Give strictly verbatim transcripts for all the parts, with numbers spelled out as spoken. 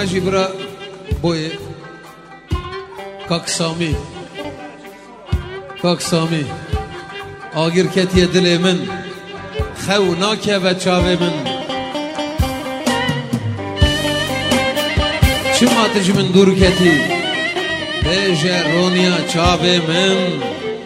مجی برا بوی کاک سامی کاک سامی آگیر کتی دل من خو ناکه و چاوه من چه ماتج من دور کتی بیجه رونیا چاوه من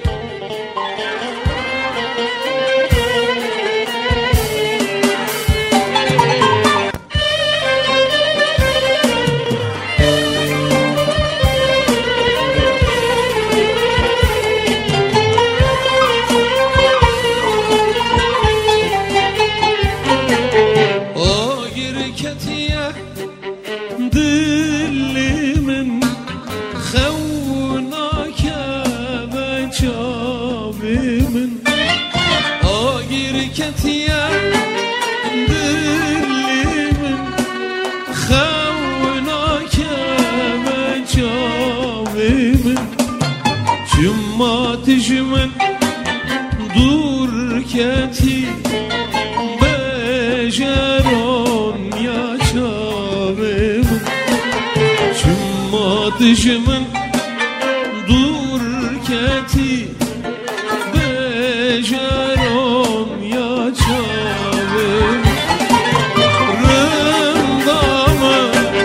Cümatişimin dur keti bejeron yaşarım Cümatişimin dur keti bejeron yaşarım Rındamı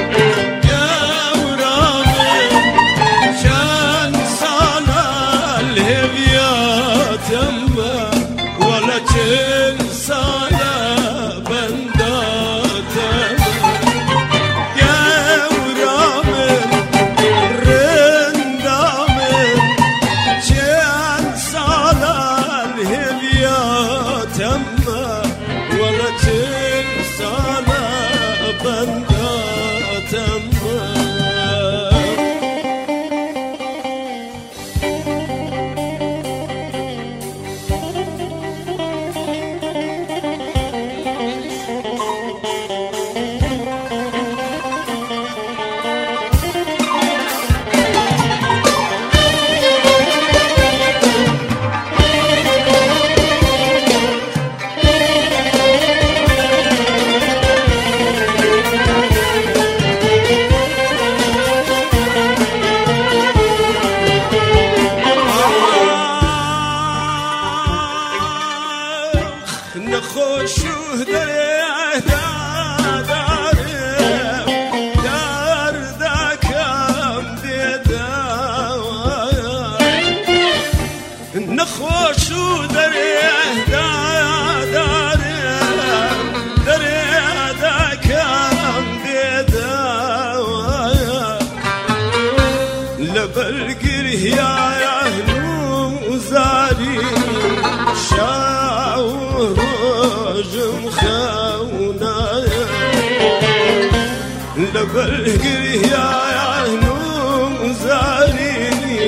لبلقر يا عينو زاريني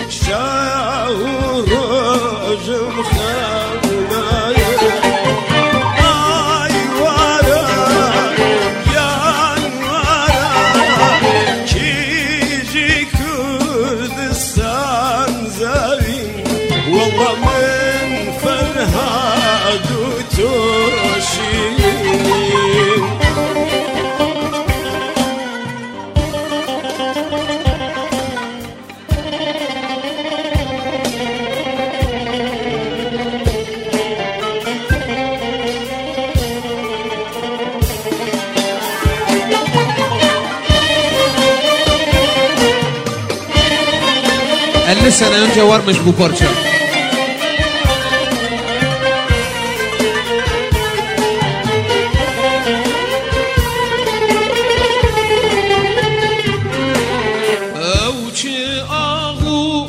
شاور رجم خاونايا اي ورا يا ورا كيجي كردستان زارين والله من فرهاد وتوشين elli sene önce varmış bu parça. Evçi ahu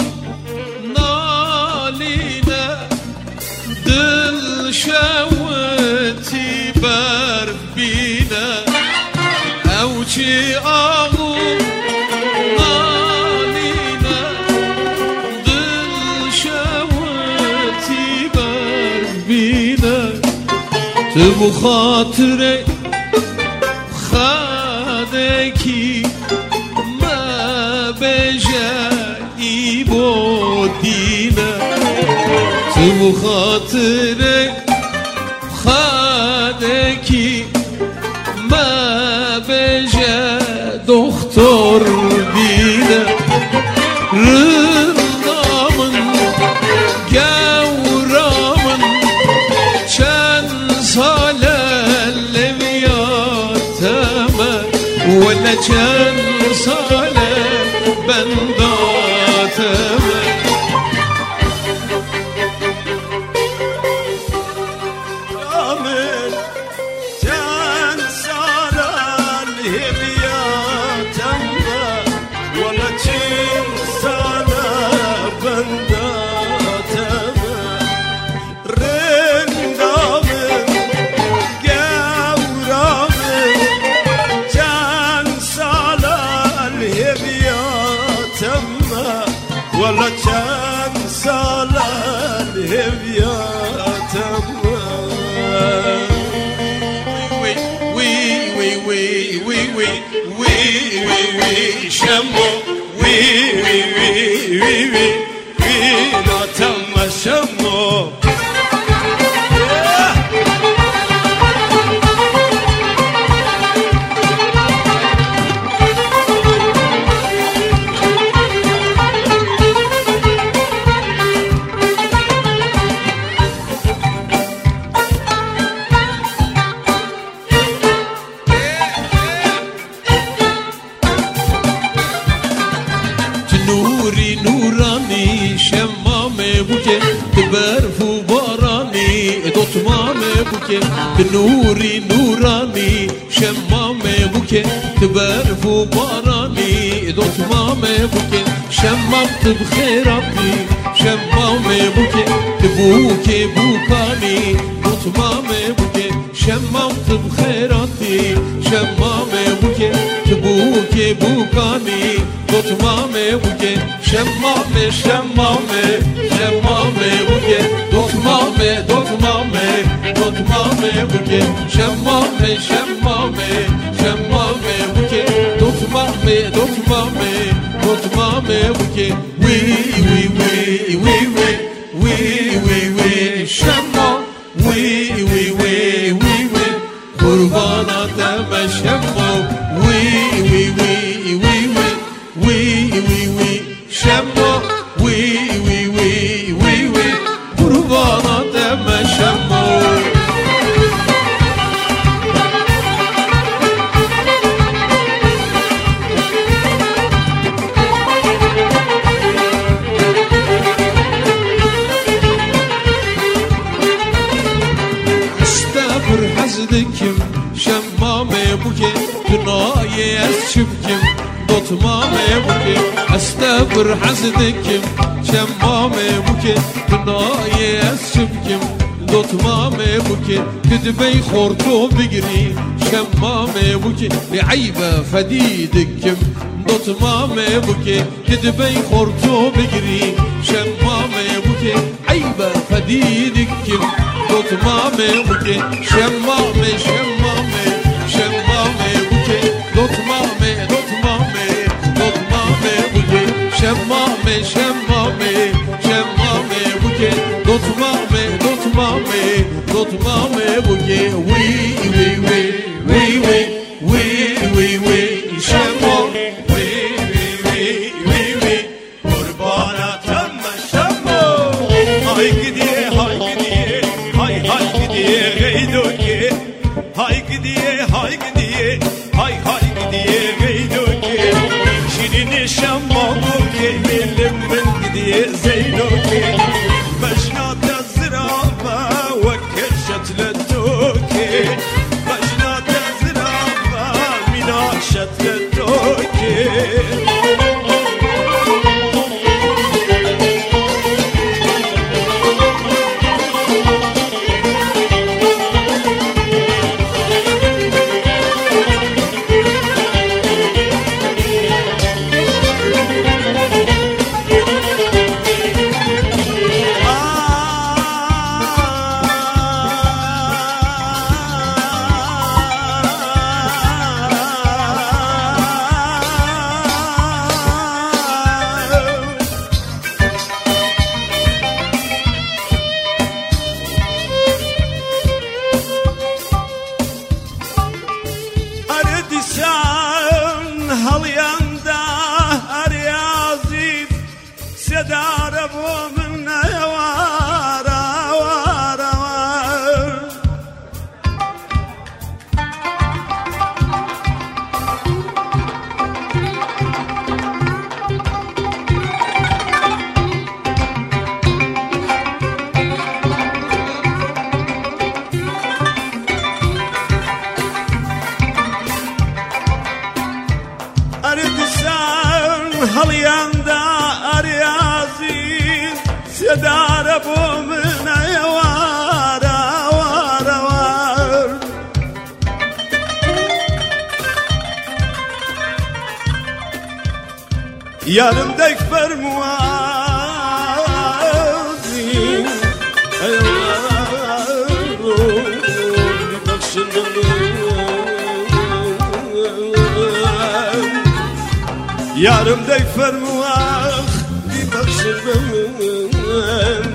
naline dil şevti berbine Evçi ahu تو خاطر خدکی ما بجایی بودینه تو خاطر خدکی ما بجا doktor dide rındamın gevramın çen salel eviyateme vele çen salel bendateme Kamil çen salel eviyateme vele çen salel bendateme rındamın gevramın çen salel eviyateme vele çen salel eviyateme وي وي وي وي وي وي وي وي شمو وي وي وي وي وي وي لا تم شمو نوري نوراني شمامي بوكي تبرفو باراني دوت مامي بوكي نوري نوراني شمامي بوكي تبرفو باراني دوت مامي بوكي شممت بخيراتي شمامي بوكي تبوكي بوكاني دوت مامي بوكي شممت بخيراتي شمامي بوكي تبوكي بوكاني Dotmame buke, şemmame, şemmame, şemmame buke, dotmame, dotmame, dotmame buke, şemmame, şemmame, şemmame buke, dotmame, dotmame, dotmame buke, wi wi wi wi wi wi wi wi şemma, wi wi wi wi wi, kurbana deme şemma, wi wi wi wi wi. Oui, oui, oui, şemmo, oui, oui, oui, oui, oui, kurbana deme şemmo. İstefir hazdikim, şemmame buke, dünaye ez çipkim, dotmame buke, استفر حسدكم شمامي بوكي تناي اسشبكم دوتمامي بوكي كدبي خورتو بقري شمامي بوكي لعيبة فديدكم دوتمامي بوكي كدبي خورتو بقري شمامي بوكي عيبة فديدكم دوتمامي بوكي شمامي شمامي شمامي بوكي دوتمامي دوتمامي دوتمامي بوكي شمامي شمامي شمامي بوكي دوتمامي دوتمامي دوتمامي بوكي وي وي وي وي وي وي وي وي شمامي وي وي وي وي وي Kurbana temme şemmo Hay gidiye hay gidiye Hay hay gidiye geydoke Hay gidiye hay gidiye Hay hay gidiye geydoke Şirini şemmo buke Milim ben gidiye zeydoke Beşnata zirafa Vekkeşet lettoke Beşnata zirafa Minaşet lettoke سدار ابو من وارا وارا وار هالياندا أريازين سدار أبو من وارا وارا وار يارم ديك فرموازين يارم ديك فرمواخ دي بخشبم